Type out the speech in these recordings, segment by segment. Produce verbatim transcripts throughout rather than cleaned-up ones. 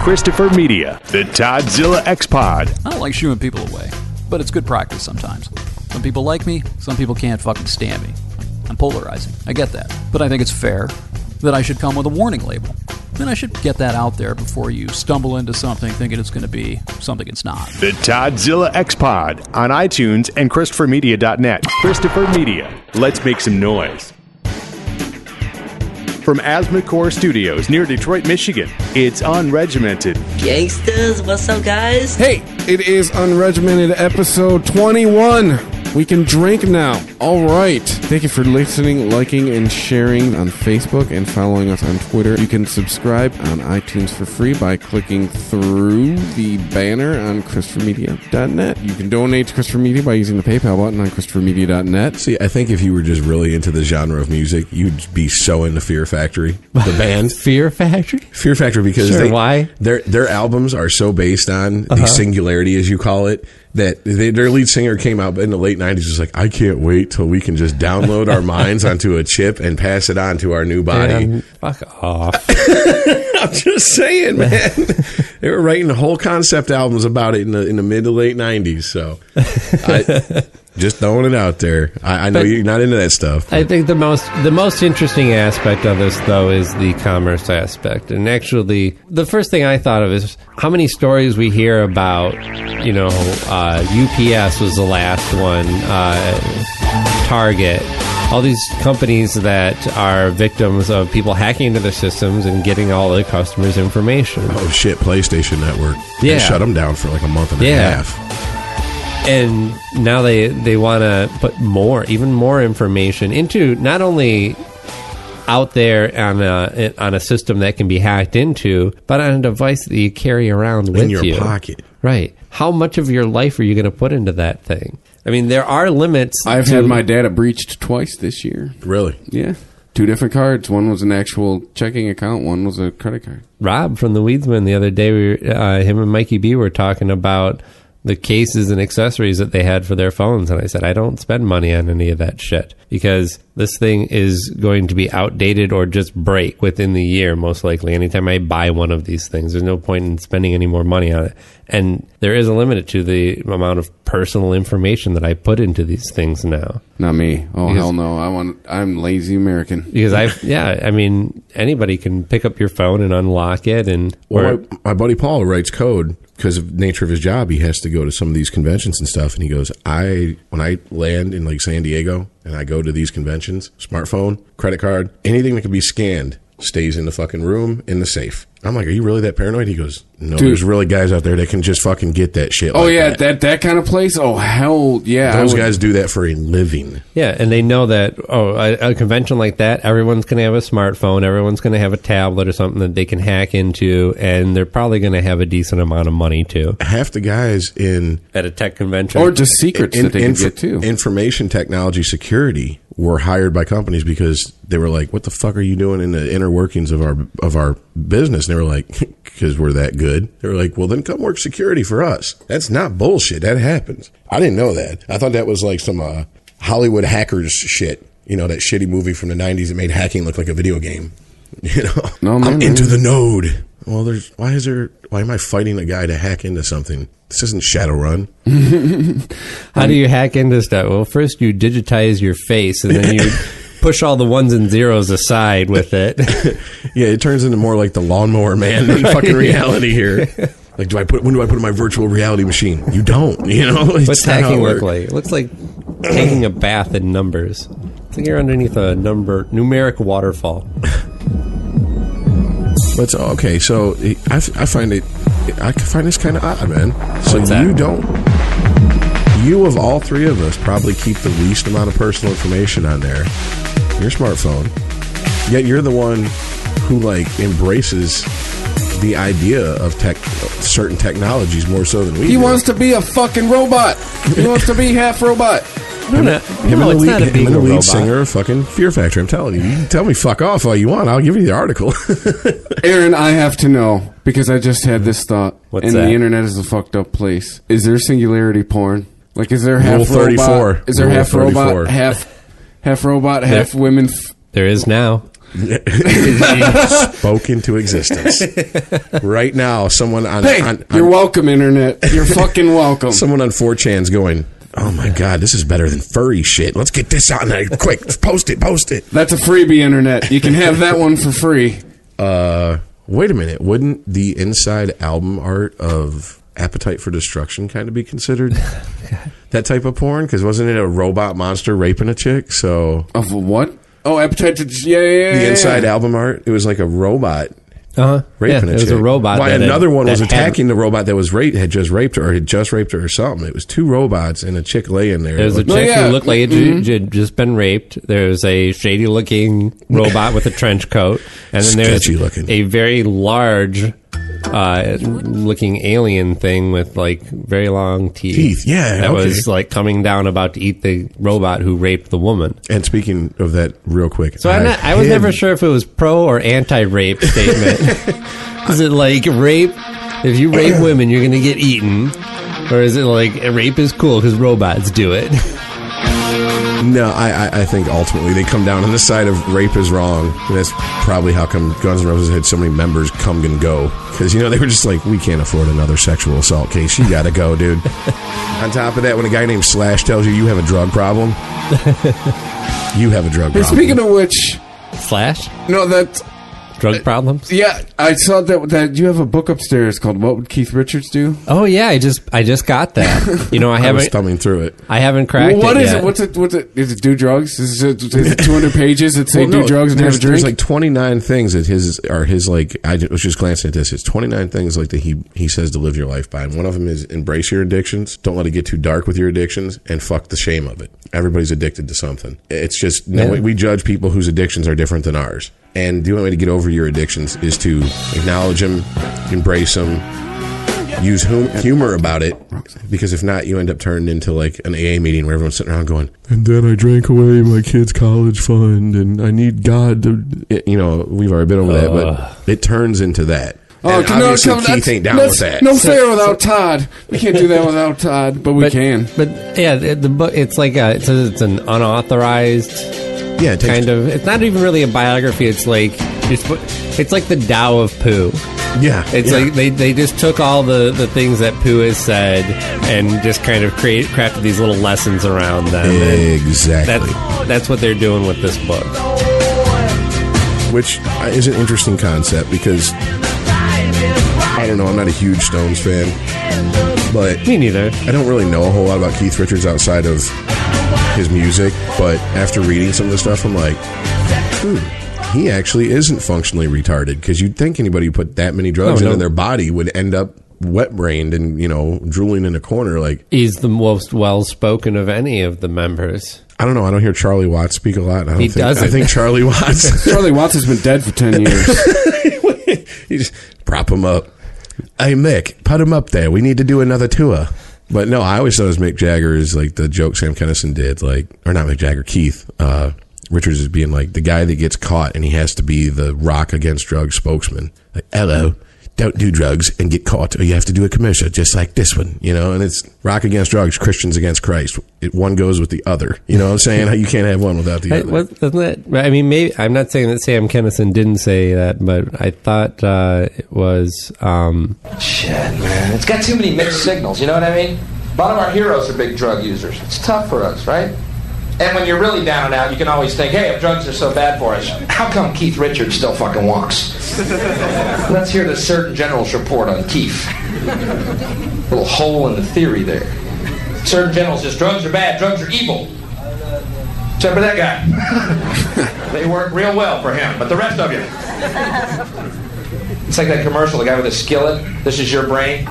Christopher Media, the Toddzilla X-Pod. I don't like shooing people away, but it's good practice sometimes. Some people like me, some people can't fucking stand me. I'm polarizing, I get that. But I think it's fair that I should come with a warning label. Then I should get that out there before you stumble into something thinking it's going to be something it's not. The Toddzilla X-Pod on iTunes and Christopher Media dot net. Christopher Media. Let's make some noise. From Asthmacore Studios near Detroit, Michigan, it's Unregimented. Gangsters, what's up, guys? Hey, it is Unregimented episode twenty-one. We can drink now. All right. Thank you for listening, liking, and sharing on Facebook and following us on Twitter. You can subscribe on iTunes for free by clicking through the banner on Christopher Media dot net. You can donate to Christopher Media by using the PayPal button on Christopher Media dot net. See, I think if you were just really into the genre of music, you'd be so into Fear Factory, the band. Fear Factory? Fear Factory, because sure, they, why? Their their albums are so based on uh-huh. the singularity, as you call it, that they, their lead singer came out in the late nineties was like, I can't wait till we can just download our minds onto a chip and pass it on to our new body. Man, fuck off. I'm just saying, man. They were writing whole concept albums about it in the in the mid to late nineties. So, I, just throwing it out there. I, I know but you're not into that stuff. I think the most the most interesting aspect of this, though, is the commerce aspect. And actually, the first thing I thought of is how many stories we hear about. You know, uh, U P S was the last one. Uh, Target. All these companies that are victims of people hacking into their systems and getting all their customers' information. Oh, shit, PlayStation Network. Yeah. They shut them down for like a month and yeah. a half. And now they, they want to put more, even more information into not only out there on a, on a system that can be hacked into, but on a device that you carry around with you. In your pocket. Right. How much of your life are you going to put into that thing? I mean, there are limits. I've to, had my data breached twice this year. Really? Yeah. Two different cards. One was an actual checking account. One was a credit card. Rob from the Weedsman the other day, we were, uh, him and Mikey B were talking about the cases and accessories that they had for their phones. And I said, I don't spend money on any of that shit because this thing is going to be outdated or just break within the year, most likely. Anytime I buy one of these things, there's no point in spending any more money on it. And there is a limit to the amount of personal information that I put into these things now. Not me. Oh, because, hell no. I want, I'm lazy American. Because I, yeah, I mean, anybody can pick up your phone and unlock it. And well, or, my, my buddy Paul writes code. Because of the nature of his job, he has to go to some of these conventions and stuff. And he goes, I when I land in like San Diego and I go to these conventions, smartphone, credit card, anything that can be scanned stays in the fucking room in the safe. I'm like, are you really that paranoid? He goes, no, Dude. There's really guys out there that can just fucking get that shit. Oh, like yeah, that. that that kind of place? Oh, hell, yeah. Those guys do that for a living. Yeah, and they know that, oh, a, a convention like that, everyone's going to have a smartphone, everyone's going to have a tablet or something that they can hack into, and they're probably going to have a decent amount of money, too. Half the guys in... At a tech convention. Or just secrets in, that they inf- can get, too. Information technology security were hired by companies because they were like, what the fuck are you doing in the inner workings of our of our business? And they were like, because we're that good. They were like, well, then come work security for us. That's not bullshit. That happens. I didn't know that. I thought that was like some uh, Hollywood hackers shit. You know, that shitty movie from the nineties that made hacking look like a video game. You know, no, man, I'm man. into the node. Well, there's why is there why am I fighting a guy to hack into something? This isn't Shadowrun. How do you hack into stuff? Well, first you digitize your face, and then you push all the ones and zeros aside with it. Yeah, it turns into more like the Lawnmower Man than fucking reality here. Like, do I put when do I put in my virtual reality machine? You don't. You know. It's What's hacking look like? It looks like taking a bath in numbers. It's like you're underneath a number numeric waterfall. But okay, so I, I find it, I find this kind of odd, man. So What's that? you don't, you of all three of us probably keep the least amount of personal information on there, your smartphone. Yet you're the one who like embraces the idea of tech, certain technologies more so than we. He do. wants to be a fucking robot. He wants to be half robot. No, no, Him no and it's the not lead, a being him and a the lead robot. singer of fucking Fear Factory. I'm telling you. You can tell me fuck off all you want. I'll give you the article. Aaron, I have to know, because I just had this thought. What's and that? the internet is a fucked up place. Is there singularity porn? Like, is there half Rule thirty-four. robot? Is there Rule half thirty-four. robot, half half robot, half There- women? F- There is now. Spoke into existence. Right now, someone on... Hey, on, on, you're welcome, Internet. You're fucking welcome. Someone on four chan's going, oh my God, this is better than furry shit. Let's get this on there. Quick, post it, post it. That's a freebie, Internet. You can have that one for free. Uh, wait a minute. Wouldn't the inside album art of Appetite for Destruction kind of be considered that type of porn? Because wasn't it a robot monster raping a chick? So Of what? Oh, Appetite to... Yeah, yeah, yeah. the yeah, inside yeah. album art, it was like a robot Uh-huh. raping yeah, a it chick. was a robot. Why that another had, one was that attacking had, the robot that was raped, had just raped her, or had just raped her or something. It was two robots and a chick laying there. There was a Like, chick Oh, yeah. who looked like Mhm. she had just been raped. There was a shady-looking robot with a trench coat, and then there's Sketchy looking. a very large uh, looking alien thing with like very long teeth. Teeth, yeah, that okay. was like coming down, about to eat the robot who raped the woman. and speaking of that, real quick, So I'm not, I was hid- never sure if it was pro or anti-rape statement. Is it like rape? If you rape women, you're going to get eaten, or is it like rape is cool because robots do it? No, I, I, I think ultimately they come down on the side of rape is wrong. And that's probably how come Guns N' Roses had so many members come and go. Because, you know, they were just like, we can't afford another sexual assault case. You got to go, dude. On top of that, when a guy named Slash tells you you have a drug problem, you have a drug Hey, problem. speaking of which... Slash No, that... drug problems. Yeah, I saw that that you have a book upstairs called "What Would Keith Richards Do?" Oh yeah, I just I just got that. You know, I I was haven't thumbing through it. I haven't cracked Well, what it is yet. it? What's it? What's it? Is it do drugs? Is it, is it two hundred pages that say Well, no, do drugs and have there's, a drink? there's like twenty-nine things that his are his like. I was just glancing at this. It's twenty-nine things like that he he says to live your life by, and one of them is embrace your addictions. Don't let it get too dark with your addictions, and fuck the shame of it. Everybody's addicted to something. It's just no, Yeah. we, we judge people whose addictions are different than ours, and the only way to get over your addictions is to acknowledge them, embrace them, use hum- humor about it, because if not, you end up turning into like an A A meeting where everyone's sitting around going, and then I drank away my kid's college fund, and I need God to, you know, we've already been over that, but it turns into that. Oh, And no, obviously come- Keith that's- ain't down that's with that. No fair without Todd. We can't do that without Todd, but we but, can. But yeah, the, the book it's like a, it says it's an unauthorized Yeah, it takes, kind of. It's not even really a biography. It's like it's, it's like the Tao of Pooh. yeah, It's yeah. like they, they just took all the, the things that Pooh has said and just kind of create crafted these little lessons around them. And exactly. That's that's what they're doing with this book. Which is an interesting concept because I don't know, I'm not a huge Stones fan, but Me neither. I don't really know a whole lot about Keith Richards outside of his music, but after reading some of the stuff, I'm like, hmm, he actually isn't functionally retarded, because you'd think anybody who put that many drugs Oh, no. into their body would end up wet-brained and, you know, drooling in a corner. Like, He's the most well-spoken of any of the members. I don't know, I don't hear Charlie Watts speak a lot. I don't He think, doesn't. I think Charlie Watts, Charlie Watts has been dead for ten years. you just prop him up. Hey, Mick, put him up there. We need to do another tour. But no, I always thought it was Mick Jagger is like the joke Sam Kinison did, like, or not Mick Jagger, Keith uh, Richards is being like the guy that gets caught and he has to be the Rock Against Drugs spokesman. Like, hello, don't do drugs and get caught, or you have to do a commercial just like this one, you know. And it's Rock Against Drugs, Christians Against Christ. It one goes with the other. You know what I'm saying? You can't have one without the I, other. what, doesn't that? I mean, maybe I'm not saying that Sam Kinison didn't say that, but I thought uh, it was. Um, Shit, man. It's got too many mixed signals, you know what I mean? A lot of our heroes are big drug users. It's tough for us, right? And when you're really down and out, you can always think, hey, if drugs are so bad for us, how come Keith Richards still fucking walks? Let's hear the Surgeon General's report on Keith. Little hole in the theory there. Surgeon General says drugs are bad, drugs are evil. Except for that guy. They work real well for him, but the rest of you. It's like that commercial, the guy with the skillet. This is your brain.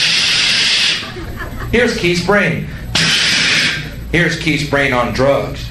Here's Keith's brain. Here's Keith's brain on drugs.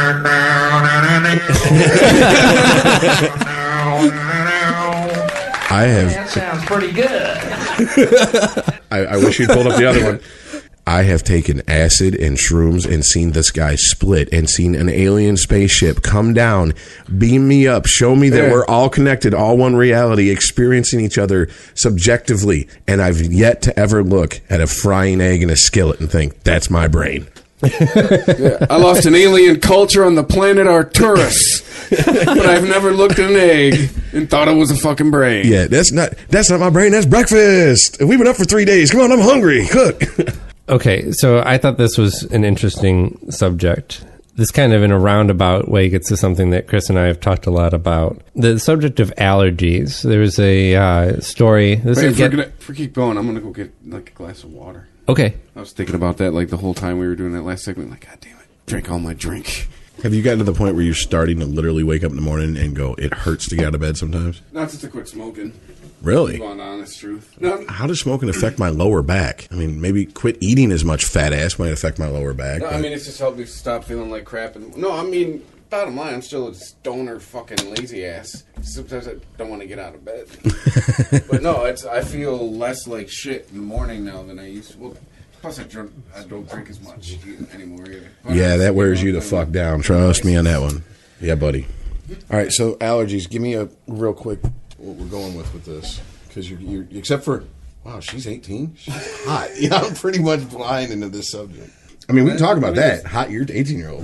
I have. That sounds pretty good. I, I wish you'd pulled up the other one. I have taken acid and shrooms and seen the sky split and seen an alien spaceship come down, beam me up, show me that Yeah. we're all connected, all one reality, experiencing each other subjectively. And I've yet to ever look at a frying egg in a skillet and think, that's my brain. Yeah, I lost an alien culture on the planet Arcturus, but I've never looked at an egg and thought it was a fucking brain. Yeah, that's not that's not my brain. That's breakfast. We've been up for three days. Come on, I'm hungry. Cook. Okay, so I thought this was an interesting subject. This kind of in a roundabout way gets to something that Chris and I have talked a lot about. The subject of allergies. There was a uh, story. This Wait, is if, get, we're gonna, if we keep going, I'm going to go get like a glass of water. Okay. I was thinking about that like the whole time we were doing that last segment. Like, God damn it. Drink all my drink. Have you gotten to the point where you're starting to literally wake up in the morning and go, it hurts to get out of bed sometimes? Not since I quit smoking. Really? On honest truth. No, How does smoking affect my lower back? I mean, maybe quit eating as much fat ass might affect my lower back. no, I but- mean, it's just helped me stop feeling like crap. And, no, I mean, bottom line, I'm still a stoner fucking lazy ass. Sometimes I don't want to get out of bed. But no, it's I feel less like shit in the morning now than I used to. Well, plus I, drink, I don't drink as much anymore either. But Yeah, that wears know, you the fuck down. Trust me on that one. Yeah, buddy. All right, so allergies. Give me a real quick what we're going with with this. Because you're, you're, except for, wow, she's eighteen? She's hot. Yeah, I'm pretty much blind into this subject. I mean, we can talk about that. Hot, you're eighteen-year-old.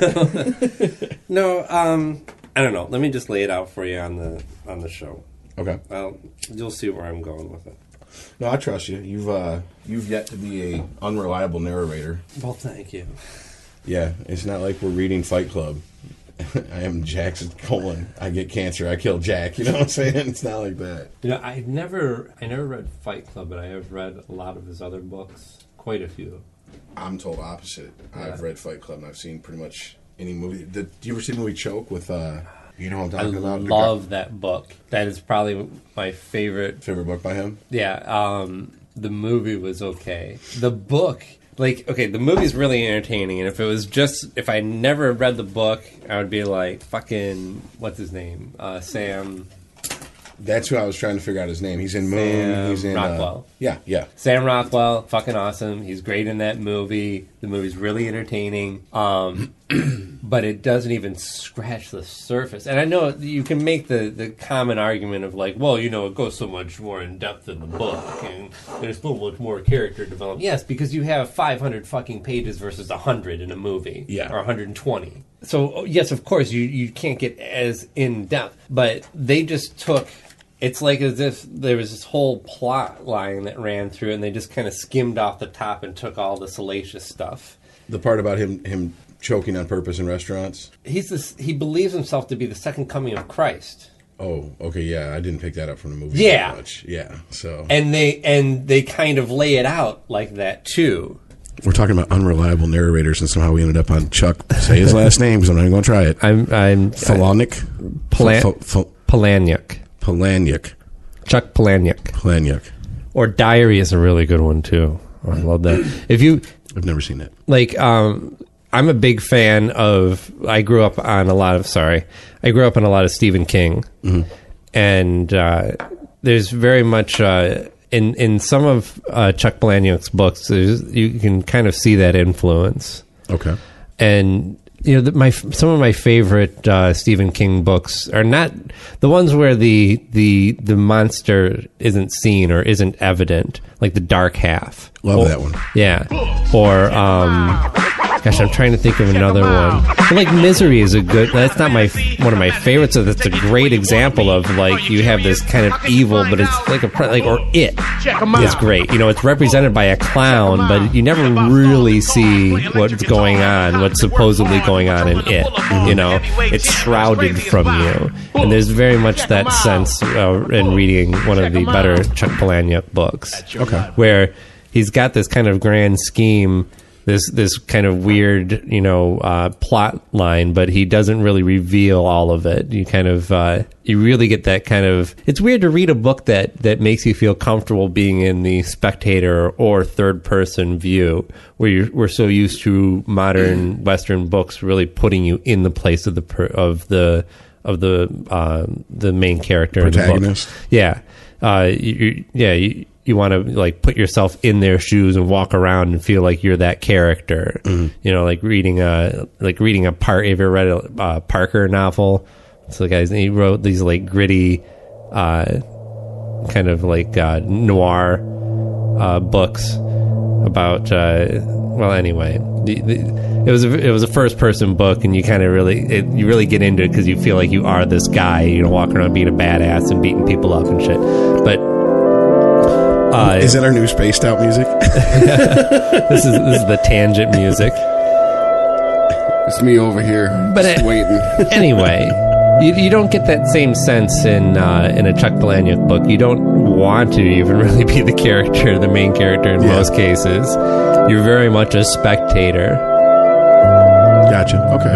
No, um, I don't know. Let me just lay it out for you on the on the show. Okay. Well, you'll see where I'm going with it. No, I trust you. You've uh, you've yet to be a unreliable narrator. Well, thank you. Yeah, it's not like we're reading Fight Club. I am Jackson colon. I get cancer. I kill Jack. You know what I'm saying? It's not like that. You know, I never, I never read Fight Club, but I have read a lot of his other books, quite a few. I'm told opposite. Yeah. I've read Fight Club and I've seen pretty much any movie. Did you ever see the movie Choke with, uh, you know what I'm I talking about? love that book. That is probably my favorite. Favorite book by him? Yeah, um, the movie was okay. The book, like, okay, the movie's really entertaining, and if it was just, if I never read the book, I would be like, fucking, what's his name? Uh, Sam... That's who I was trying to figure out his name. He's in Moon. Sam He's in Rockwell. Uh, yeah, yeah. Sam Rockwell, fucking awesome. He's great in that movie. The movie's really entertaining. Um, but it doesn't even scratch the surface. And I know you can make the, the common argument of like, well, you know, it goes so much more in depth in the book, and there's so much more character development. Yes, because you have five hundred fucking pages versus one hundred in a movie. Yeah. Or one hundred twenty. So, yes, of course, you, you can't get as in depth. But they just took... It's like as if there was this whole plot line that ran through, and they just kind of skimmed off the top and took all the salacious stuff. The part about him him choking on purpose in restaurants? He's this, he believes himself to be the second coming of Christ. Oh, okay, yeah. I didn't pick that up from the movie Yeah. that much. Yeah, so... And they and they kind of lay it out like that, too. We're talking about unreliable narrators, and somehow we ended up on Chuck. Say his last name, because I'm not even going to try it. I'm... I'm Palahniuk? Pala- F- f- Palahniuk. Palahniuk. Chuck Palahniuk. Palahniuk. Or Diary is a really good one, too. Oh, I love that. If you... I've never seen it. Like, um... I'm a big fan of. I grew up on a lot of. Sorry, I grew up on a lot of Stephen King, mm-hmm. and uh, there's very much uh, in in some of uh, Chuck Palahniuk's books. You can kind of see that influence. Okay, and you know, the, my some of my favorite uh, Stephen King books are not the ones where the the the monster isn't seen or isn't evident, like The Dark Half. Love or, that one. Yeah, or. Um, Gosh, I'm trying to think of another one. But like Misery is a good. That's not my one of my favorites. So that's a great example of like you have this kind of evil, but it's like a like or It is great. You know, it's represented by a clown, but you never really see what's going on, what's supposedly going on in It. You know, it's shrouded from you, and there's very much that sense uh, in reading one of the better Chuck Palahniuk books. Okay, where he's got this kind of grand scheme. This this kind of weird, you know, uh, plot line, but he doesn't really reveal all of it. You kind of, uh, you really get that kind of. It's weird to read a book that, that makes you feel comfortable being in the spectator or third person view, where you're, we're so used to modern Western books really putting you in the place of the per, of the of the uh, the main character, protagonist. In the book. Yeah, uh, you, yeah. You, You want to like put yourself in their shoes and walk around and feel like you're that character. Mm-hmm. You know, like reading a like reading a part. Have you ever read a uh, Parker novel? So, guys, he wrote these like gritty, uh, kind of like uh, noir uh, books about uh, well, anyway, the, the, it was a, it was a first person book, and you kind of really it, you really get into it because you feel like you are this guy, you know, walking around being a badass and beating people up and shit. But uh, is that our new spaced out music? this is this is the tangent music. It's me over here, but just it, waiting. Anyway, you, you don't get that same sense in uh, in a Chuck Palahniuk book. You don't want to even really be the character, the main character in yeah. most cases. You're very much a spectator. Gotcha. Okay.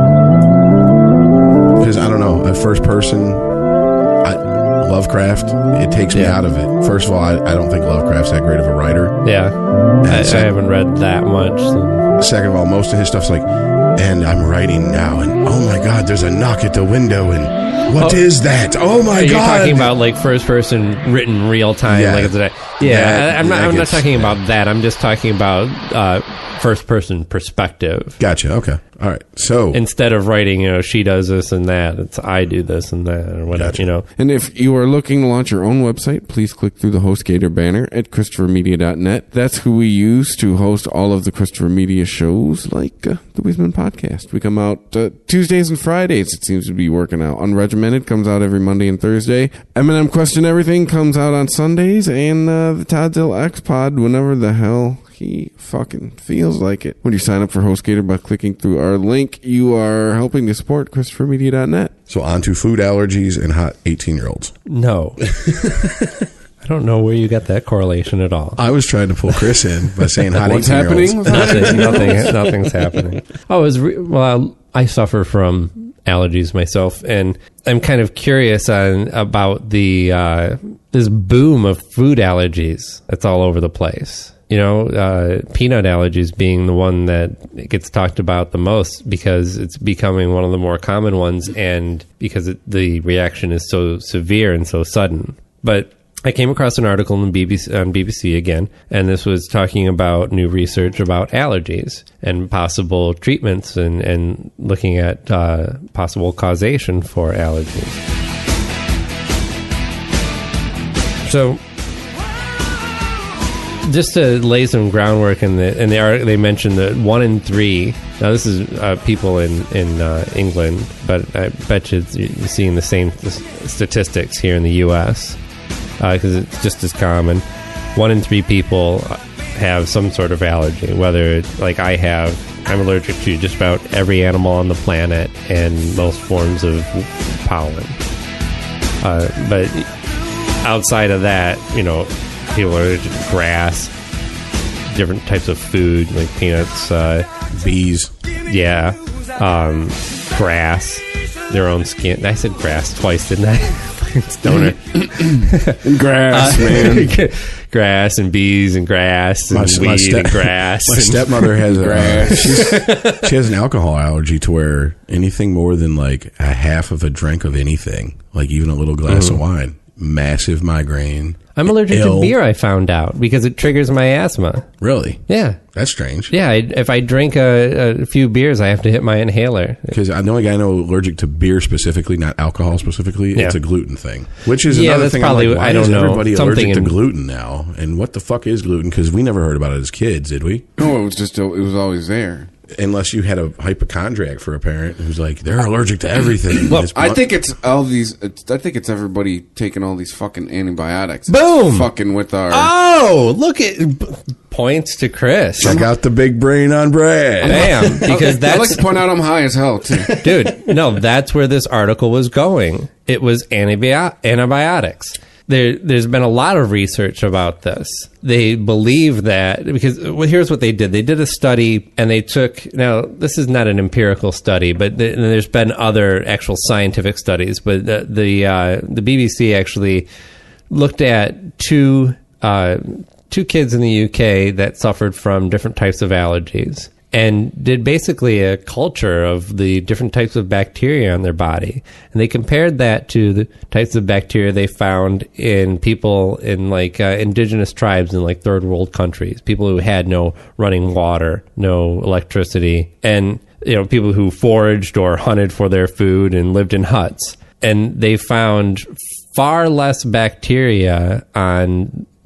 Because I don't know, a first person, I, Lovecraft, it takes me Yeah. out of it. First of all, I, I don't think Lovecraft's that great of a writer. Yeah, I, I sec- haven't read that much. So. Second of all, most of his stuff's like, and I'm writing now, and oh my god, there's a knock at the window, and what Oh. is that? Oh my You're god! talking about like first person written real time, Yeah. like it's a, yeah. That- I, I'm not. that I'm not gets- talking about that. I'm just talking about uh, first person perspective. Gotcha. Okay. All right. So Instead of writing, you know, she does this and that. It's I do this and that, or whatever. Gotcha. You know. And if you are looking to launch your own website, please click through the HostGator banner at Christopher Media dot net. That's who we use to host all of the Christopher Media shows, like uh, the Wiesman Podcast. We come out uh, Tuesdays and Fridays. It seems to be working out. Unregimented comes out every Monday and Thursday. Eminem Question Everything comes out on Sundays, and uh, the Toddzilla X Pod whenever the hell he fucking feels like it. When you sign up for HostGator by clicking through our link, you are helping to support Christopher Media dot net. so on to food allergies and hot eighteen year olds. No. I don't know where you got that correlation at all. I was trying to pull Chris in by saying hot What's eighteen year olds. happening? nothing, nothing, nothing's happening. Oh, it was re- well, I suffer from allergies myself, and I'm kind of curious on about the uh, this boom of food allergies that's all over the place. You know, uh, peanut allergies being the one that gets talked about the most because it's becoming one of the more common ones, and because it, the reaction is so severe and so sudden. But I came across an article on B B C, on B B C again, and this was talking about new research about allergies and possible treatments and, and looking at uh, possible causation for allergies. So, just to lay some groundwork in the in the article, they mentioned that one in three. Now, this is uh, people in in uh, England, but I bet you you're seeing the same statistics here in the U S because uh, it's just as common. One in three people have some sort of allergy, whether it's like I have. I'm allergic to just about every animal on the planet and most forms of pollen. Uh, but outside of that, you know, people are allergic to grass, different types of food like peanuts, uh, Bees. yeah, um, grass, their own skin. I said grass twice, didn't I? Stoner. Grass, Uh, man. grass and bees and grass and My- my weed step- and grass. My and- stepmother has Grass. a, she's, she has an alcohol allergy to where anything more than like a half of a drink of anything, like even a little glass Mm-hmm. of wine, massive migraine. I'm allergic ill. to beer, I found out, because it triggers my asthma. Really? Yeah. That's strange. Yeah, I, if I drink a, a few beers, I have to hit my inhaler. Because the only guy I know allergic to beer specifically, not alcohol specifically, Yeah. it's a gluten thing. Which is Yeah, another that's thing. probably- I'm like, why I don't is know. everybody Something allergic to in- gluten now? And what the fuck is gluten? Because we never heard about it as kids, did we? No, it was just, it was always there. Unless you had a hypochondriac for a parent who's like, they're allergic to everything. Well, It's I blunt- think it's all these. It's, I think it's everybody taking all these fucking antibiotics. Boom! Fucking with our. Oh, look at points to Chris. Check out the big brain on Brad. Bam, because I like that's to point out I'm high as hell too. dude. No, that's where this article was going. It was antibio- antibiotics. There, there's been a lot of research about this. They believe that because well, here's what they did. They did a study and they took. Now, this is not an empirical study, but th- there's been other actual scientific studies. But the the, uh, the B B C actually looked at two uh, two kids in the U K that suffered from different types of allergies, and did basically a culture of the different types of bacteria in their body. And they compared that to the types of bacteria they found in people in like uh, indigenous tribes in like third world countries, people who had no running water, no electricity, and you know, people who foraged or hunted for their food and lived in huts. And they found far less bacteria on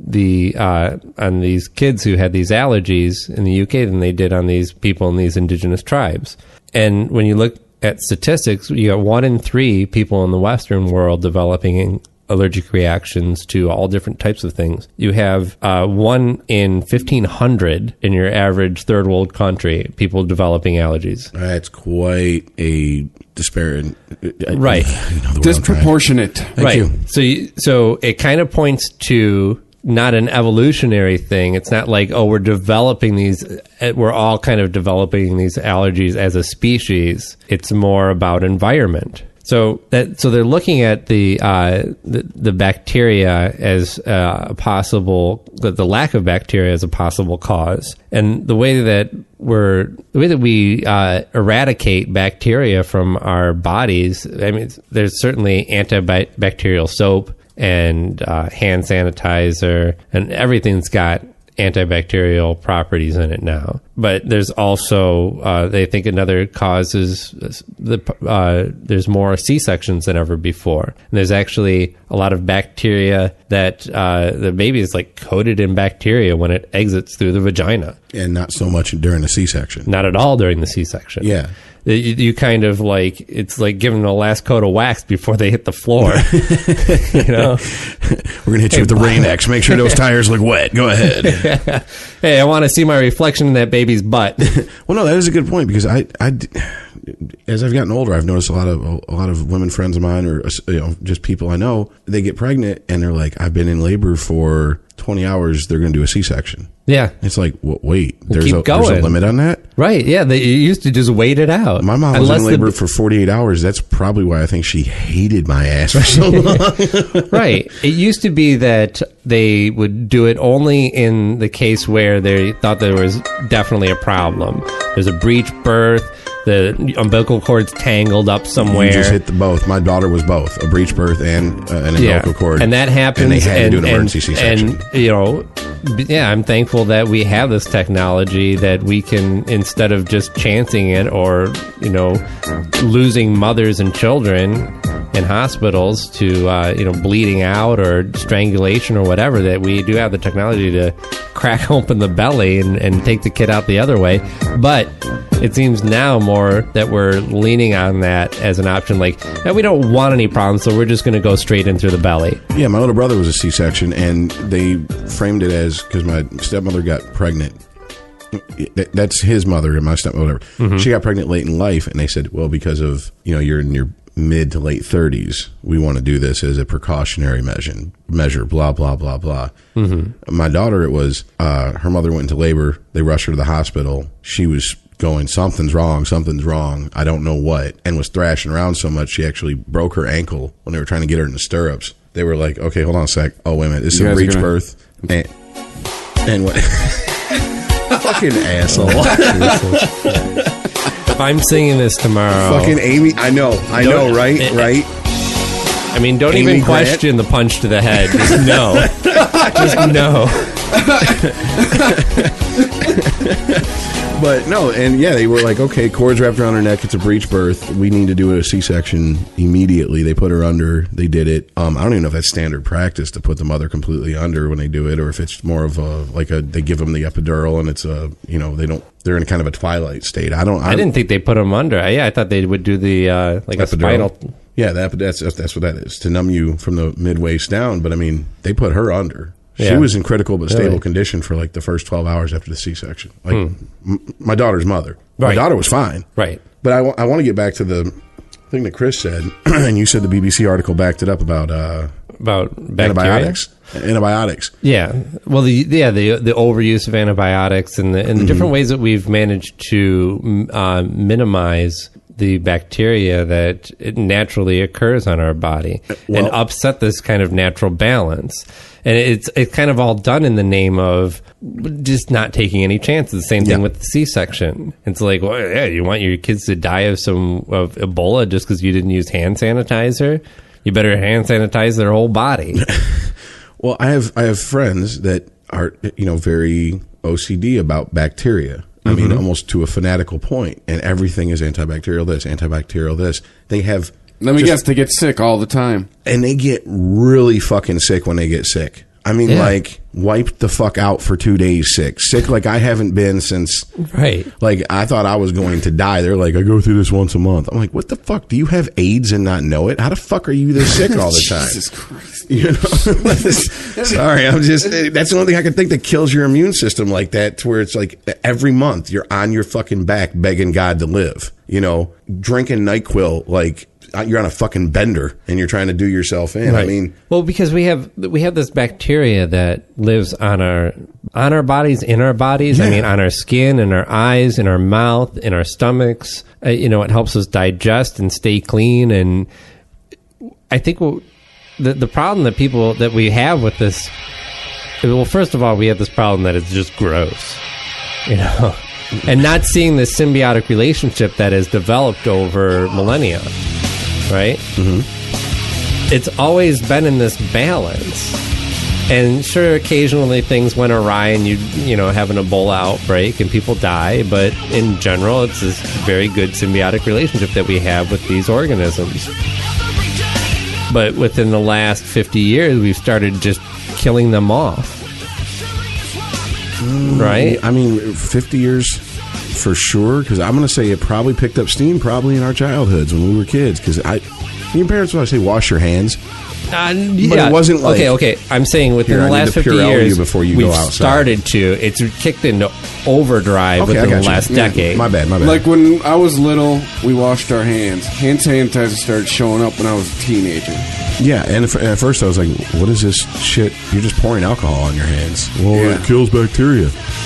the uh, on these kids who had these allergies in the U K than they did on these people in these indigenous tribes. And when you look at statistics, you got one in three people in the Western world developing allergic reactions to all different types of things. You have uh, one in fifteen hundred in your average third world country, people developing allergies. That's quite a disparate. Right. You know, Disproportionate. Thank right. you. So, you, so it kind of points to not an evolutionary thing. It's not like, oh, we're developing these, we're all kind of developing these allergies as a species. It's more about environment. So that so they're looking at the uh, the, the bacteria as uh, a possible the, the lack of bacteria as a possible cause, and the way that we're the way that we uh, eradicate bacteria from our bodies. I mean, there's certainly antibacterial soap and uh, hand sanitizer, and everything's got antibacterial properties in it now. But there's also, uh, they think another cause is the, uh, there's more C-sections than ever before. And there's actually a lot of bacteria that uh, the baby is like coated in bacteria when it exits through the vagina. And not so much during the C-section. Not at all during the C-section. Yeah. You, you kind of like, it's like giving them the last coat of wax before they hit the floor. You know? We're going to hit you Hey, with the Rain X. Make sure those tires look wet. Go ahead. Hey, I want to see my reflection in that baby's butt. Well, no, that is a good point because I, I, as I've gotten older, I've noticed a lot of a lot of women friends of mine, or you know, just people I know, they get pregnant and they're like, "I've been in labor for twenty hours. They're going to do a C-section." Yeah. It's like, well, wait, there's Keep a, there's a going. limit on that? Right, yeah. They you used to just wait it out. My mom was Unless in the- labor for forty-eight hours. That's probably why I think she hated my ass for so long. Right. It used to be that they would do it only in the case where they thought there was definitely a problem. There's a breech birth, the umbilical cord's tangled up somewhere. You just hit the both. My daughter was both, a breech birth and uh, an umbilical cord. And that happens. And they had and, to do an and- emergency C-section. And, you know, b- yeah, I'm thankful that we have this technology that we can, instead of just chancing it or, you know, losing mothers and children in hospitals to, uh, you know, bleeding out or strangulation or whatever, that we do have the technology to crack open the belly and, and take the kid out the other way. But it seems now more that we're leaning on that as an option. Like, "Eh, we don't want any problems, so we're just going to go straight in through the belly." Yeah, my little brother was a C-section, and they framed it as, because my stepmother got pregnant. That- That's his mother and my stepmother. Mm-hmm. She got pregnant late in life, and they said, well, because of, you know, you're in your mid to late thirties, we want to do this as a precautionary measure, measure blah, blah, blah, blah. Mm-hmm. My daughter, it was, uh, her mother went into labor. They rushed her to the hospital. She was going, something's wrong, something's wrong. I don't know what, and was thrashing around so much she actually broke her ankle when they were trying to get her in the stirrups. They were like, okay, hold on a sec. Oh, wait a minute. This is You a guys are breech gonna- birth. And, and what? Fucking asshole. If I'm singing this tomorrow, Fucking Amy. I know. I know, Don't- right? eh, Right? I mean, don't Amy even Grant? question the punch to the head. Just no. Just no. But no, and yeah, they were like, okay, cords wrapped around her neck. It's a breech birth. We need to do a C-section immediately. They put her under. They did it. Um, I don't even know if that's standard practice to put the mother completely under when they do it, or if it's more of a like a they give them the epidural and it's a you know they don't they're in kind of a twilight state. I don't. I, I didn't think they put him under. Yeah, I thought they would do the uh, like a Epidural. spinal. Yeah, that, that's that's what that is, to numb you from the mid waist down. But I mean, they put her under. She Yeah. was in critical but stable Really? condition for like the first twelve hours after the C-section. Like m- my daughter's mother. My Right. daughter was fine. Right. But I want to get back to the thing that Chris said, and you said the B B C article backed it up about uh, About bacteria. antibiotics. Antibiotics. Yeah. Well, the yeah the the overuse of antibiotics and the and the Mm-hmm. different ways that we've managed to uh, minimize the bacteria that it naturally occurs on our body and well- upset this kind of natural balance. And it's it's kind of all done in the name of just not taking any chances. Same thing Yeah. with the C-section. It's like, well, yeah, you want your kids to die of some of Ebola just because you didn't use hand sanitizer? You better hand sanitize their whole body. Well, I have I have friends that are you know very O C D about bacteria. I mean, almost to a fanatical point, and everything is antibacterial. This, antibacterial. This. They have. Let me just- guess, they get sick all the time. And they get really fucking sick when they get sick. I mean, Yeah. like, wiped the fuck out for two days sick. Sick like I haven't been since, Right. like, I thought I was going to die. They're like, I go through this once a month. I'm like, what the fuck? Do you have AIDS and not know it? How the fuck are you this sick all the time? Jesus Christ. You know? Sorry, I'm just, that's the only thing I can think that kills your immune system like that, to where it's like every month you're on your fucking back begging God to live. You know, drinking NyQuil like you're on a fucking bender and you're trying to do yourself in. Right. I mean, well, because we have we have this bacteria that lives on our on our bodies, in our bodies. Yeah. I mean, on our skin, in our eyes, in our mouth, in our stomachs. Uh, you know, it helps us digest and stay clean. And I think what, the the problem that people that we have with this, well, first of all, we have this problem that it's just gross. You know. And not seeing this symbiotic relationship that has developed over millennia, right? Mm-hmm. It's always been in this balance. And sure, occasionally things went awry and you you know, have an Ebola outbreak and people die, but in general, it's this very good symbiotic relationship that we have with these organisms. But within the last fifty years, we've started just killing them off. Right? I mean, fifty years for sure, because I'm going to say it probably picked up steam probably in our childhoods when we were kids, because I, your parents would say wash your hands. Uh, But yeah. it wasn't like, okay, okay. I'm saying within here, I the need last to fifty Purell years, you before you we've go outside. started to. It's kicked into overdrive Okay, I within got the you. last Yeah, decade. My bad, my bad. Like when I was little, we washed our hands. Hand sanitizer started showing up when I was a teenager. Yeah, and f- at first I was like, what is this shit? You're just pouring alcohol on your hands. Well, Yeah. it kills bacteria.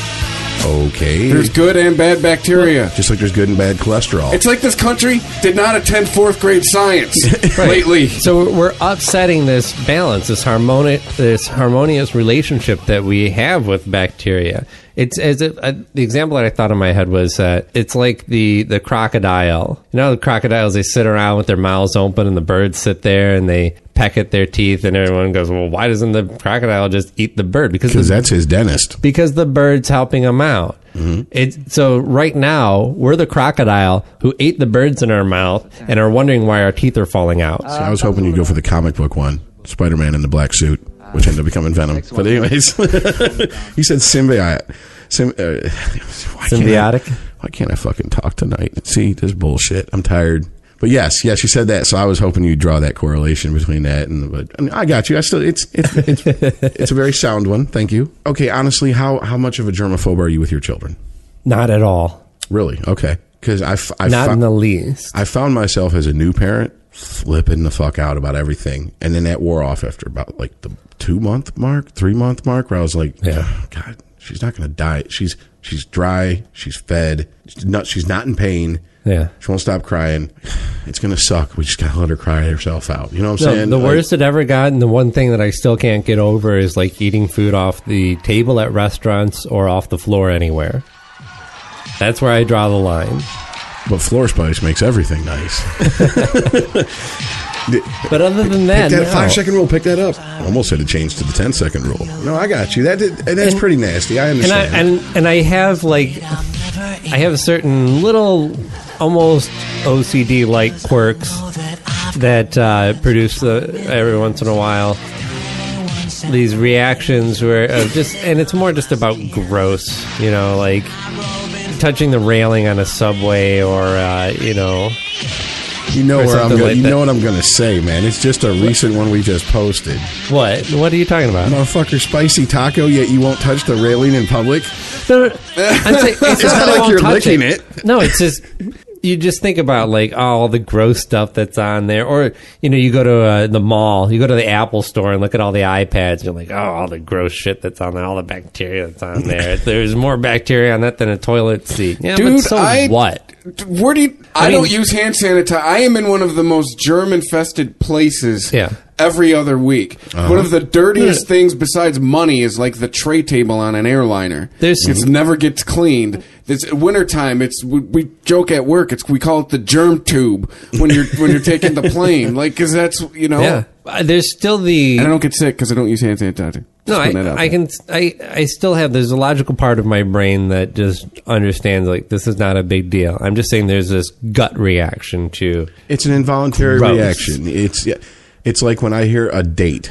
Okay. There's good and bad bacteria. Just like there's good and bad cholesterol. It's like this country did not attend fourth grade science lately. So we're upsetting this balance, this harmonic, this harmonious relationship that we have with bacteria. It's as if uh, the example that I thought in my head was that it's like the the crocodile. You know, the crocodiles, they sit around with their mouths open, and the birds sit there and they peck at their teeth, and everyone goes, "Well, why doesn't the crocodile just eat the bird?" Because Because the, that's his dentist. because the bird's helping him out. Mm-hmm. It's so right now we're the crocodile who ate the birds in our mouth and are wondering why our teeth are falling out. So I was hoping you'd go for the comic book one, Spider-Man in the black suit, which ended up becoming Venom. But anyways, you said symbiote. Sym- uh, why can't I- Symbiotic? Why can't I fucking talk tonight? See, this bullshit. I'm tired. But yes, yes, you said that. So I was hoping you'd draw that correlation between that and. But I, mean, I got you. I still, it's it's it's, it's a very sound one. Thank you. Okay, honestly, how how much of a germaphobe are you with your children? Not at all. Really? Okay, because I f- I Not fo- in the least. I found myself as a new parent flipping the fuck out about everything, and then that wore off after about like the two month mark, three month mark, where I was like, Yeah. God, she's not going to die. She's she's dry. She's fed. She's not, she's not in pain. Yeah. She won't stop crying. It's going to suck. We just got to let her cry herself out. You know what I'm No, saying? the Like, worst it ever got, and the one thing that I still can't get over is like eating food off the table at restaurants or off the floor anywhere. That's where I draw the line. But floor spice makes everything nice. But other than that, Pick that no. five second rule. Pick that up. I almost said it changed to the ten second rule. No, I got you. That did, and that's And- pretty nasty. I and I understand. and and I have like I have a certain little almost O C D like quirks that uh, produce uh, every once in a while these reactions where uh, just and it's more just about gross, you know, like touching the railing on a subway or uh, you know. You know or where I'm something going. like You that. know what I'm going to say, man. It's just a recent one we just posted. What? What are you talking about? Motherfucker, spicy taco. Yet you won't touch the railing in public. No, no, I'm saying, it's, It's not, not that I like won't you're touch licking it. No, it's just you just think about like all the gross stuff that's on there, or you know, you go to uh, the mall, you go to the Apple store and look at all the iPads. And you're like, oh, all the gross shit that's on there, all the bacteria that's on there. There's more bacteria on that than a toilet seat. Yeah, Dude, but so I- what? Where do you, I, I mean- don't use hand sanitizer. I am in one of the most germ-infested places Yeah. every other week. Uh-huh. One of the dirtiest Yeah. things besides money is like the tray table on an airliner. There's- It never gets cleaned. It's wintertime. It's we, we joke at work. It's we call it the germ tube when you're when you're taking the plane. Like, because that's you know. Yeah, Uh, there's still the. And I don't get sick because I don't use hand sanitizer. No, Just I, putting that out I there. can. I I still have. There's a logical part of my brain that just understands like this is not a big deal. I'm just saying there's this gut reaction to. It's an involuntary Gross. reaction. It's yeah, it's like when I hear a date.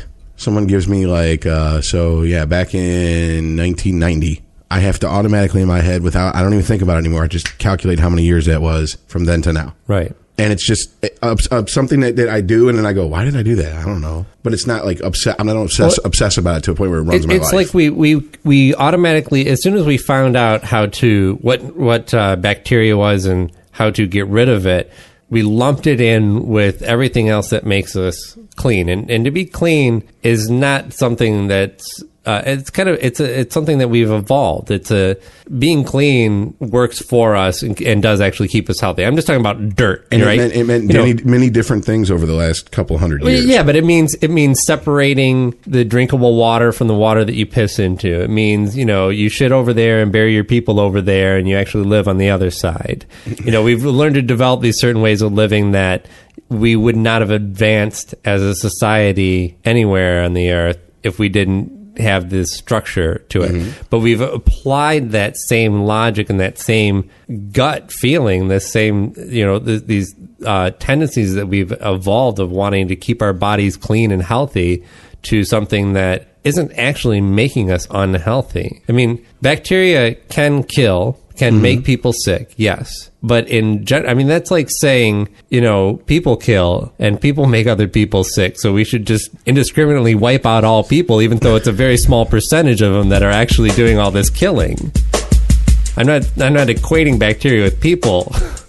someone gives me like, uh, so yeah, back in nineteen ninety, I have to automatically in my head, without, I don't even think about it anymore. I just calculate how many years that was from then to now. Right. And it's just uh, uh, something that, that I do, and then I go, why did I do that? I don't know. But it's not like upset. I'm not obsess, well, obsess about it to a point where it runs it, my it's life. It's like we, we, we automatically, as soon as we found out how to, what, what uh, bacteria was and how to get rid of it, we lumped it in with everything else that makes us clean. And, and to be clean is not something that's, Uh, it's kind of it's a, it's something that we've evolved. It's a being clean works for us and, and does actually keep us healthy. I'm just talking about dirt, and right? It meant, it meant many, know, many different things over the last couple hundred years. Yeah, but it means it means separating the drinkable water from the water that you piss into. It means, you know, you shit over there and bury your people over there, and you actually live on the other side. You know, we've learned to develop these certain ways of living that we would not have advanced as a society anywhere on the earth if we didn't have this structure to it. Mm-hmm. But we've applied that same logic and that same gut feeling, the same, you know, th- these uh, tendencies that we've evolved of wanting to keep our bodies clean and healthy to something that isn't actually making us unhealthy. I mean, bacteria can kill, can mm-hmm. make people sick, yes. But in gen- I mean, that's like saying, you know, people kill and people make other people sick. So we should just indiscriminately wipe out all people, even though it's a very small percentage of them that are actually doing all this killing. I'm not, I'm not equating bacteria with people.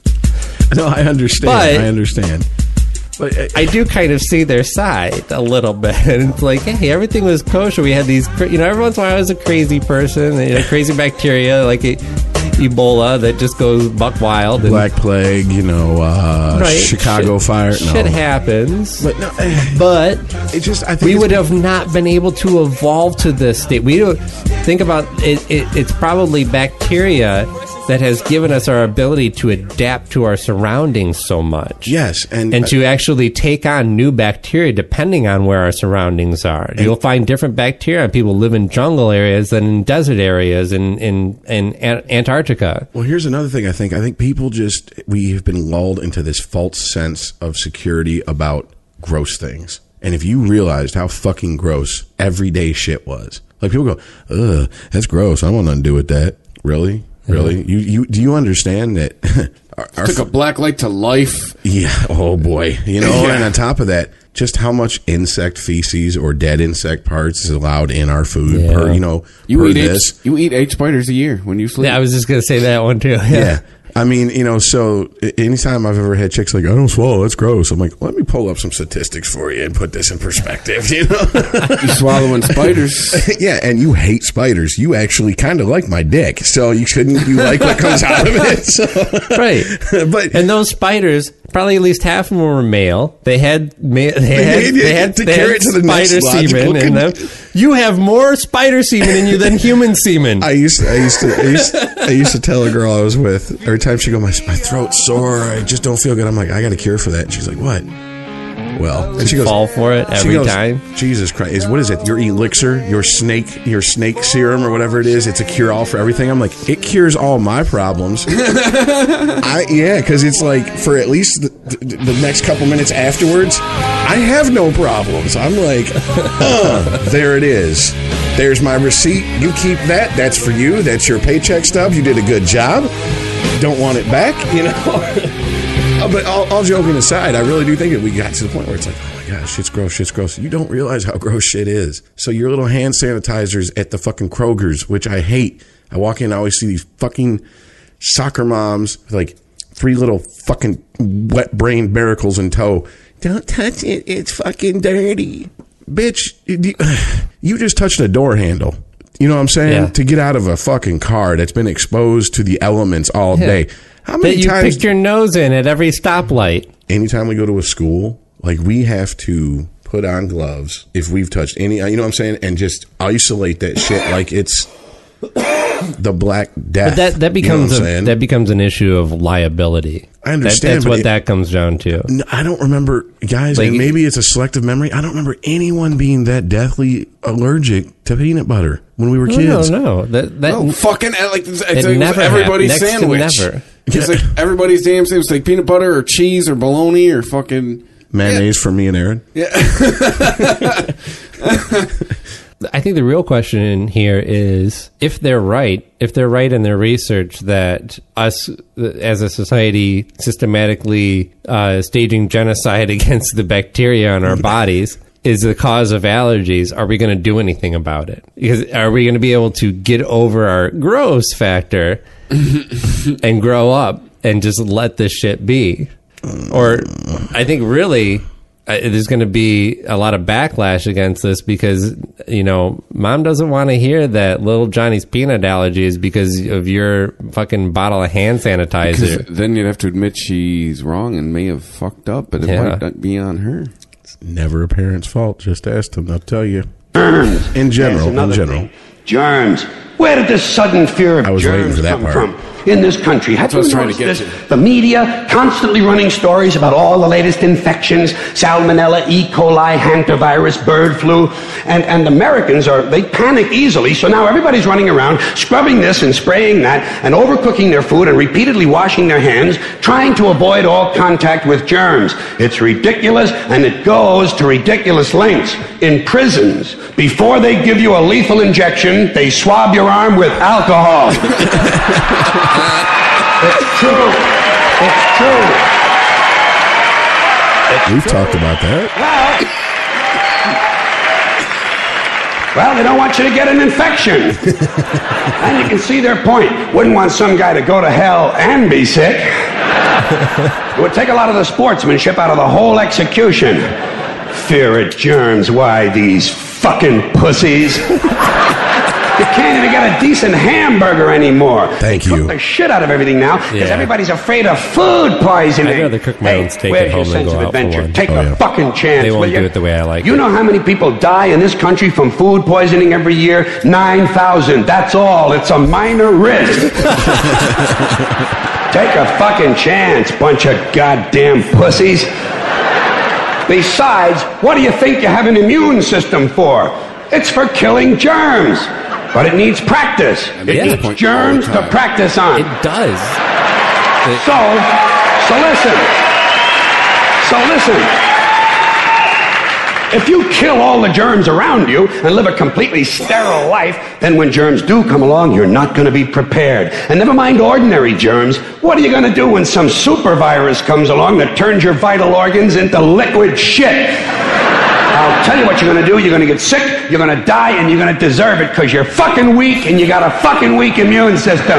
No, I understand. But I understand. But uh, I do kind of see their side a little bit. And it's like, hey, everything was kosher. We had these, you know, every once in a while I was a crazy person, you know, crazy bacteria, like it, Ebola that just goes buck wild. And, Black Plague, you know, uh, right. Chicago shit, fire. No. Shit happens. But, no, but it just, I think we would have not been able to evolve to this state. We don't think about it, it. It's probably bacteria that has given us our ability to adapt to our surroundings so much. Yes. And, and to actually take on new bacteria depending on where our surroundings are. And you'll find different bacteria. People live in jungle areas than in desert areas in, in, in Antarctica. Well, here's another thing I think. I think people just, we have been lulled into this false sense of security about gross things. And if you realized how fucking gross everyday shit was. Like people go, ugh, that's gross. I want nothing to do with that. Really? Really? You you do you understand that? our, our Took a black light to life. Yeah. Oh boy. You know, yeah. And on top of that, just how much insect feces or dead insect parts is allowed in our food yeah. per, you know, you per eat this. Eight, you eat eight spiders a year when you sleep. Yeah, I was just going to say that one too. Yeah. yeah. I mean, you know, so anytime I've ever had chicks like, I don't swallow, that's gross. I'm like, let me pull up some statistics for you and put this in perspective, you know? You swallowing spiders. Yeah, and you hate spiders. You actually kind of like my dick, so you shouldn't you like what comes out of it. So. Right. But and those spiders, probably at least half of them were male. They had ma- they had they, they had, to they carry had it to the spider next semen in them. You have more spider semen in you than human semen. I used to, I used to, I used, I used to tell a girl I was with every time she go, my my throat's sore, I just don't feel good. I'm like, I got a cure for that. And she's like, what? Well, and she goes, fall for it every goes, time. Jesus Christ, is what is it? Your elixir, your snake, your snake serum, or whatever it is. It's a cure all for everything. I'm like, it cures all my problems. I yeah, because it's like for at least the, the, the next couple minutes afterwards, I have no problems. I'm like, uh, there it is. There's my receipt. You keep that. That's for you. That's your paycheck stub. You did a good job. Don't want it back, you know. But all, all joking aside, I really do think that we got to the point where it's like, oh my gosh, shit's gross, shit's gross. You don't realize how gross shit is. So your little hand sanitizers at the fucking Kroger's, which I hate. I walk in, I always see these fucking soccer moms with like three little fucking wet brain barnacles in tow. Don't touch it. It's fucking dirty. Bitch, you just touched a door handle. You know what I'm saying? Yeah. To get out of a fucking car that's been exposed to the elements all yeah. day. How many that you times picked your nose in at every stoplight? Anytime we go to a school, like we have to put on gloves if we've touched any, you know what I'm saying? And just isolate that shit like it's the Black Death. But that, that becomes you know a, that becomes an issue of liability. I understand. That, that's what it, that comes down to. I don't remember, guys, like, and maybe it's a selective memory. I don't remember anyone being that deathly allergic to peanut butter when we were no, kids. No, no, that, that no, fucking like it's, it it's never everybody's happened. Next sandwich. To never. It's like everybody's damn sandwich. It's like peanut butter or cheese or bologna or fucking mayonnaise yeah. for me and Aaron. Yeah. I think the real question in here is if they're right, if they're right in their research that us as a society systematically uh, staging genocide against the bacteria in our bodies is the cause of allergies, are we going to do anything about it? Because are we going to be able to get over our gross factor and grow up and just let this shit be? Or I think really... Uh, there's going to be a lot of backlash against this because, you know, mom doesn't want to hear that little Johnny's peanut allergy is because of your fucking bottle of hand sanitizer. Because then you'd have to admit she's wrong and may have fucked up, but it Yeah. might not be on her. It's never a parent's fault. Just ask them. They'll tell you. Germs. In general, That's in another general. thing. Germs. Where did this sudden fear of I was waiting germs for that come part. from in this country? Have That's what I was you trying to noticed get this? The media constantly running stories about all the latest infections, salmonella, E. coli, hantavirus, bird flu, and, and Americans are, they panic easily, so now everybody's running around scrubbing this and spraying that and overcooking their food and repeatedly washing their hands, trying to avoid all contact with germs. It's ridiculous, and it goes to ridiculous lengths. In prisons, before they give you a lethal injection, they swab your arm with alcohol. It's true. It's true. It's We've true. talked about that. Well, well, they don't want you to get an infection. And you can see their point. Wouldn't want some guy to go to hell and be sick. It would take a lot of the sportsmanship out of the whole execution. Fear of germs. Why, these fucking pussies. You can't even get a decent hamburger anymore. Thank they you. Cook the shit out of everything now because Yeah. everybody's afraid of food poisoning. I'd rather cook my hey, own steak where's at your home than sense go of out for adventure? one. Take Oh, the yeah. fucking chance. They won't will you? do it the way I like You it. know how many people die in this country from food poisoning every year? nine thousand. That's all. It's a minor risk. Take a fucking chance, bunch of goddamn pussies. Besides, what do you think you have an immune system for? It's for killing germs. But it needs practice. And It they needs point germs all the to time. practice on. It does. So, so listen. So listen. If you kill all the germs around you and live a completely sterile life, then when germs do come along, you're not going to be prepared. And never mind ordinary germs, what are you going to do when some super virus comes along that turns your vital organs into liquid shit? I'll tell you what you're going to do. You're going to get sick, you're going to die, and you're going to deserve it because you're fucking weak and you got a fucking weak immune system.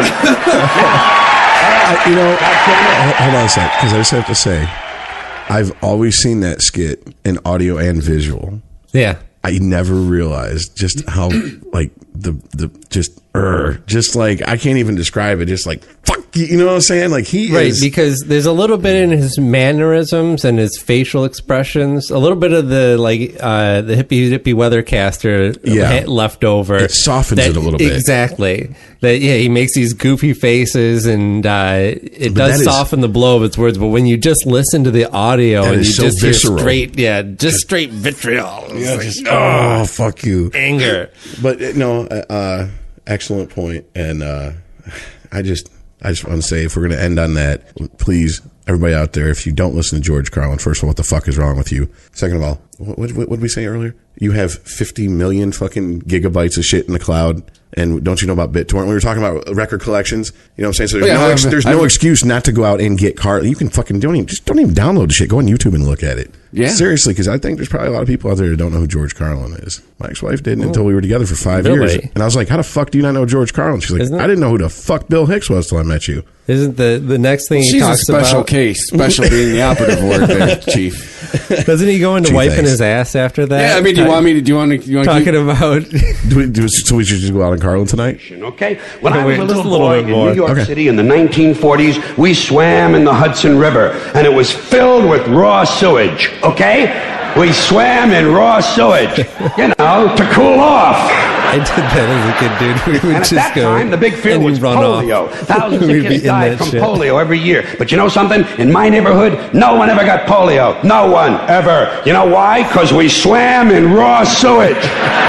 I, you know, hold, hold on a sec, because I just have to say, I've always seen that skit in audio and visual. Yeah. I never realized just how, like, the, the, just, er, just like, I can't even describe it. Just like, fuck you, you know what I'm saying? Like, he Right, is. because there's a little bit in his mannerisms and his facial expressions, a little bit of the like uh, the hippie hippie weathercaster Yeah. left over. It softens That- it a little bit. Exactly. That yeah, he makes these goofy faces, and uh, it But that does is- soften the blow of its words. But when you just listen to the audio That and is you so just visceral. hear straight, yeah, just straight vitriol, It's Yeah, like, just, oh, fuck you. anger. But uh, no, uh, uh, excellent point. And uh, I just, I just want to say, if we're going to end on that, please, everybody out there, if you don't listen to George Carlin, first of all, what the fuck is wrong with you? Second of all, what, what, what did we say earlier? You have fifty million fucking gigabytes of shit in the cloud. And don't you know about BitTorrent? We were talking about record collections. You know what I'm saying? So there's Yeah, no, ex- I've- there's no I've- excuse not to go out and get car. You can fucking don't even just don't even download the shit. Go on YouTube and look at it. Yeah. Seriously, because I think there's probably a lot of people out there that don't know who George Carlin is. My ex-wife didn't until we were together for five Really? years, and I was like, "How the fuck do you not know George Carlin?" She's like, Isn't it- "I didn't know who the fuck Bill Hicks was till I met you." Isn't the the next thing he She's a talks special about? case. Special being the operative word there, Chief. Doesn't he go into Gee, wiping thanks. his ass after that? Yeah, I mean, do you want me to? Do you want to? Do you want to talking keep, about? Do we, do, so we should just go out on Carlin tonight? Okay? When I Wait, was a just little, a little boy bit in more. New York Okay. City in the nineteen forties, we swam in the Hudson River, and it was filled with raw sewage, okay? We swam in raw sewage, you know, to cool off. I did that as a kid, dude. We would And at just that go time, the big fear and was run polio. off. Thousands of We'd be kids in died that from shit. polio every year. But you know something? In my neighborhood, no one ever got polio. No one, ever. You know why? Because we swam in raw sewage.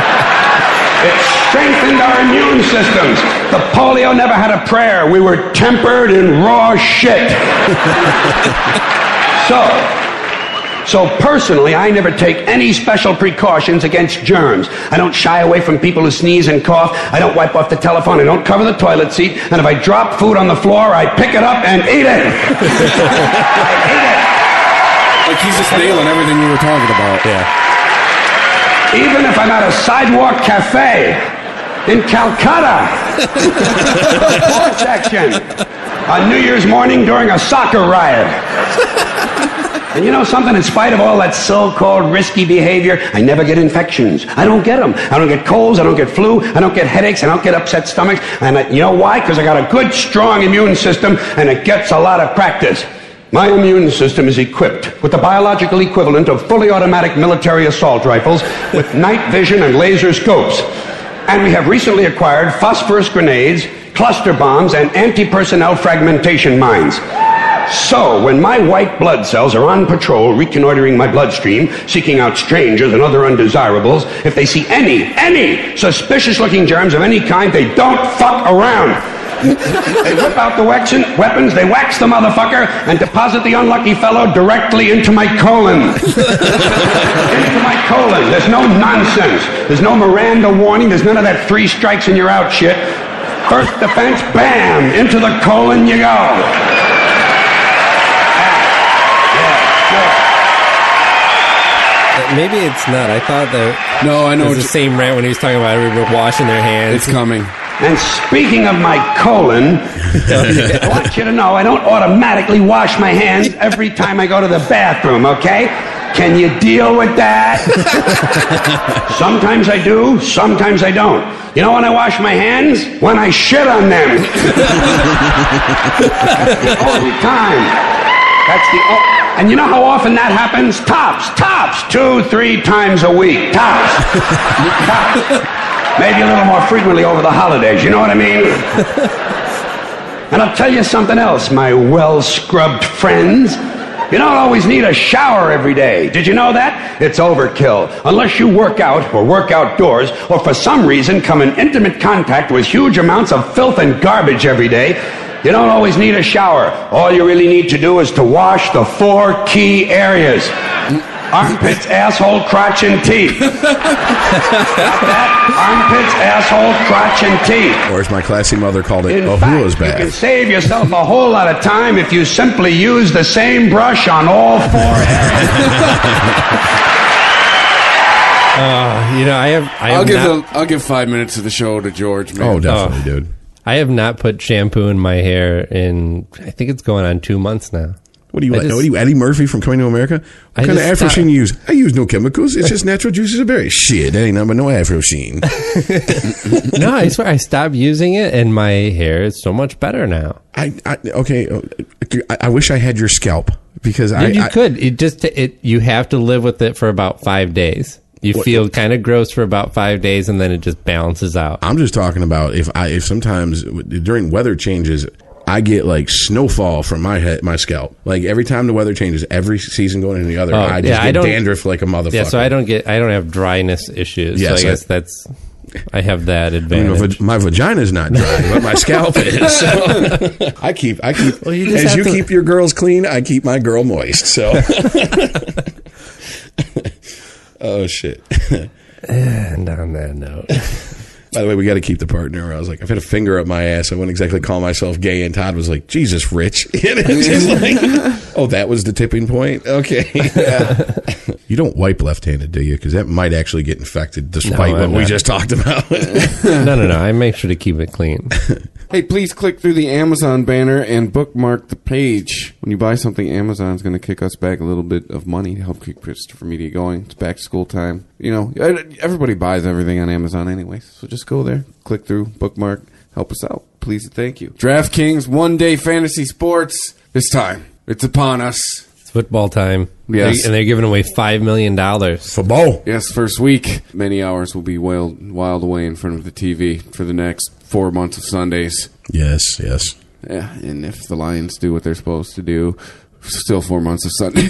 It strengthened our immune systems. The polio never had a prayer. We were tempered in raw shit. So, So personally, I never take any special precautions against germs. I don't shy away from people who sneeze and cough. I don't wipe off the telephone. I don't cover the toilet seat. And if I drop food on the floor, I pick it up and eat it. I eat it. Like he's just nailing everything we were talking about. Yeah. Even if I'm at a sidewalk cafe in Calcutta, sports section, on New Year's morning during a soccer riot. And you know something? In spite of all that so-called risky behavior, I never get infections. I don't get them. I don't get colds. I don't get flu. I don't get headaches. I don't get upset stomachs. And I, you know why? Because I got a good, strong immune system, and it gets a lot of practice. My immune system is equipped with the biological equivalent of fully automatic military assault rifles with night vision and laser scopes. And we have recently acquired phosphorus grenades, cluster bombs, and anti-personnel fragmentation mines. So, when my white blood cells are on patrol reconnoitering my bloodstream, seeking out strangers and other undesirables, if they see any, any suspicious-looking germs of any kind, they don't fuck around. They whip out the weapons, they wax the motherfucker, and deposit the unlucky fellow directly into my colon. Into my colon. There's no nonsense. There's no Miranda warning. There's none of that three strikes and you're out shit. First defense, bam, into the colon you go. Maybe it's not. I thought that No, I know it was what the same rant when he was talking about everybody washing their hands. It's coming. And speaking of my colon, I want you to know I don't automatically wash my hands every time I go to the bathroom, okay? Can you deal with that? Sometimes I do, sometimes I don't. You know when I wash my hands? When I shit on them. All the time. That's the... O- And you know how often that happens? Tops, tops, two, three times a week. Tops. Tops. Maybe a little more frequently over the holidays, you know what I mean? And I'll tell you something else, my well-scrubbed friends. You don't always need a shower every day. Did you know that? It's overkill. Unless you work out or work outdoors or for some reason come in intimate contact with huge amounts of filth and garbage every day, you don't always need a shower. All you really need to do is to wash the four key areas. Armpits, asshole, crotch, and teeth. Got that? Armpits, asshole, crotch, and teeth. Or as my classy mother called it, In a fact, hula's you can bath. save yourself a whole lot of time if you simply use the same brush on all four areas. Uh, you know, I have. I have I'll give not, the, I'll give five minutes of the show to George. Man. Oh, definitely, Oh. dude. I have not put shampoo in my hair in. I think it's going on two months now. What do you, I what just- are you, Eddie Murphy from Coming to America? What I kind of just Afro stopped- sheen you use? I use no chemicals. It's just natural juices of berries. Shit, that ain't nothing but no Afro sheen. No, I swear I stopped using it, and my hair is so much better now. I, I okay. uh, I, I wish I had your scalp because I, Dude, you I could. It just it. You have to live with it for about five days. You What- feel kind of gross for about five days, and then it just balances out. I'm just talking about if I if sometimes during weather changes I get like snowfall from my head my scalp. Like every time the weather changes, every season going into the other, Oh, I just yeah, I get don't- dandruff like a motherfucker. Yeah, so I don't get. I don't have dryness issues. Yes, so I I- guess that's. I have that I mean, my, advantage. va- my vagina's not dry, but my scalp is. So I keep, I keep. Well, you just as have you to- keep your girls clean, I keep my girl moist. So. Oh shit! And on that note, By the way, we got to keep the partner. I was like, I've had a finger up my ass. I wouldn't exactly call myself gay, and Todd was like, "Jesus, Rich." And it's just like, oh, that was the tipping point. Okay. Yeah. You don't wipe left-handed, do you? Because that might actually get infected, despite No, what I'm we not. just talked about. no, no, no. I make sure to keep it clean. Hey, please click through the Amazon banner and bookmark the page. When you buy something, Amazon's going to kick us back a little bit of money to help keep Christopher Media going. It's back to school time. You know, everybody buys everything on Amazon anyway, so just go there, click through, bookmark, help us out. Please and thank you. DraftKings one-day fantasy sports. This time, it's upon us. It's football time. Yes. They- and they're giving away five million dollars. Football. Yes, first week. Many hours will be wild, wild away in front of the T V for the next four months of Sundays. Yes, yes. Yeah, and if the Lions do what they're supposed to do, still four months of Sunday.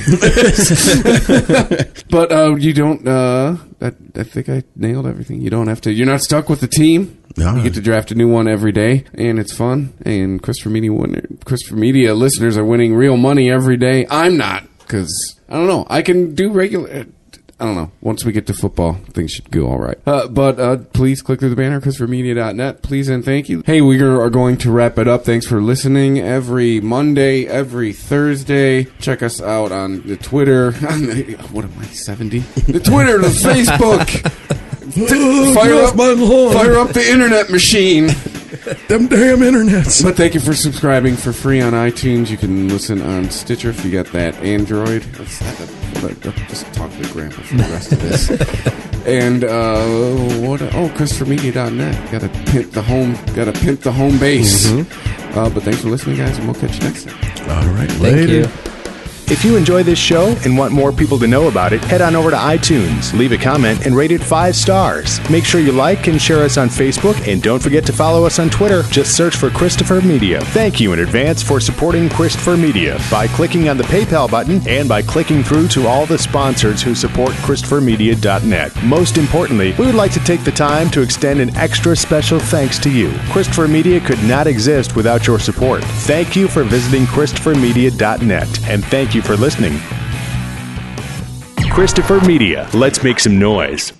But uh, you don't. Uh, I, I think I nailed everything. You don't have to. You're not stuck with the team. No. You get to draft a new one every day, and it's fun. And Christopher Media, winner, Christopher Media listeners are winning real money every day. I'm not. because I don't know. I can do regular. I don't know. Once we get to football, things should go all right. Uh, but uh, please click through the banner, Christopher Media dot net. Please and thank you. Hey, we are going to wrap it up. Thanks for listening every Monday, every Thursday. Check us out on the Twitter. What am I, seventy? The Twitter, the Facebook. Fire up, fire up the internet machine. Them damn internets. But thank you for subscribing for free on iTunes. You can listen on Stitcher if you got that Android. Let's have a, just talk to Grandpa for the rest of this. And uh, what? Oh, Christopher Media dot net. Got to pimp the home. Got to pimp the home base. Mm-hmm. Uh, but thanks for listening, guys, and we'll catch you next time. All right, Thank later. you. If you enjoy this show and want more people to know about it, head on over to iTunes, leave a comment, and rate it five stars. Make sure you like and share us on Facebook, and don't forget to follow us on Twitter. Just search for Christopher Media. Thank you in advance for supporting Christopher Media by clicking on the PayPal button and by clicking through to all the sponsors who support Christopher Media dot net. Most importantly, we would like to take the time to extend an extra special thanks to you. Christopher Media could not exist without your support. Thank you for visiting Christopher Media dot net, and thank you for listening. Christopher Media. Let's make some noise.